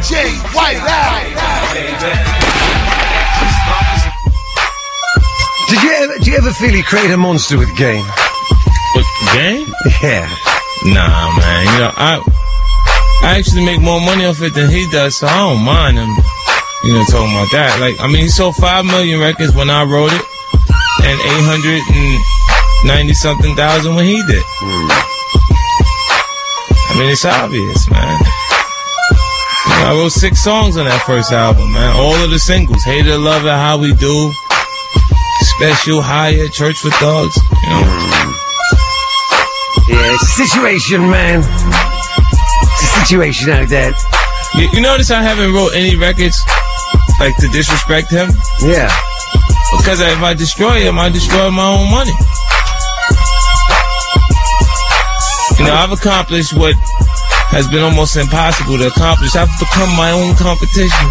DJ White Out. Do you ever feel he created a monster with Game? With Game? Yeah. Nah, man. You know, I actually make more money off it than he does, so I don't mind him, you know, talking about that. Like, I mean, he sold 5 million records when I wrote it, and 890-something thousand when he did. I mean, it's obvious, man. You know, I wrote 6 songs on that first album, man. All of the singles. Hate It, Love It, How We Do, Special, Higher, Church for Thugs, you know. Yeah, it's a situation, man. It's a situation out there. You notice I haven't wrote any records, like, to disrespect him? Yeah. Because if I destroy him, I destroy my own money. You know, I've accomplished what has been almost impossible to accomplish. I've become my own competition.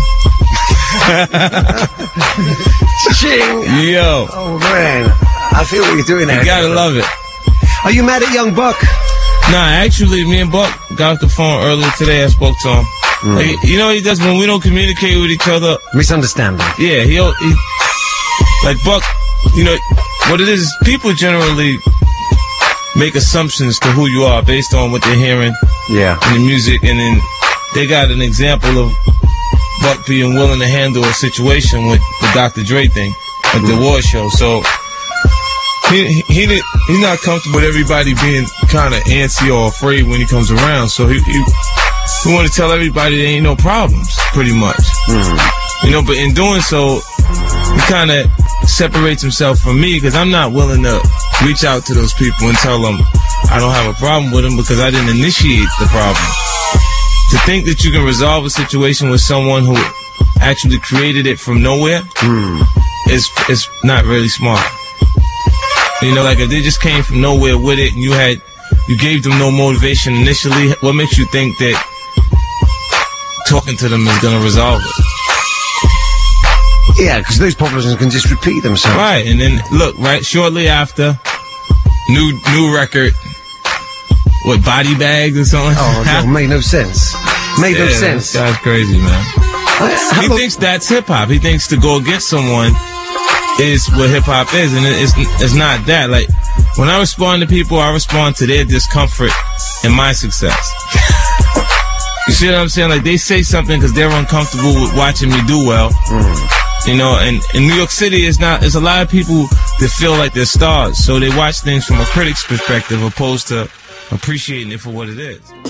Yo. Oh, man. I feel what you're doing there. You gotta love it. Are you mad at Young Buck? Nah, actually, me and Buck got off the phone earlier today. I spoke to him. Like, you know what he does when we don't communicate with each other? Misunderstanding. Yeah, he like Buck, you know, what it is people generally make assumptions to who you are based on what they're hearing in the music, and then they got an example of Buck being willing to handle a situation with the Dr. Dre thing at the award show. So he's not comfortable with everybody being kind of antsy or afraid when he comes around. So he want to tell everybody there ain't no problems, pretty much. You know, but in doing so, he kind of separates himself from me because I'm not willing to reach out to those people and tell them I don't have a problem with them because I didn't initiate the problem. To think that you can resolve a situation with someone who actually created it from nowhere is not really smart. You know, like if they just came from nowhere with it and you gave them no motivation initially, what makes you think that talking to them is going to resolve it? Yeah, because those problems can just repeat themselves. Right, and then look, right, shortly after, new record, what, Body Bags or something? Oh, no, made no sense. Made no sense. That's crazy, man. He thinks that's hip-hop. He thinks to go against someone is what hip-hop is, and it's not that. Like, when I respond to people, I respond to their discomfort and my success. You see what I'm saying? Like, they say something because they're uncomfortable with watching me do well. You know, and in New York City, there's a lot of people that feel like they're stars, so they watch things from a critic's perspective opposed to appreciating it for what it is.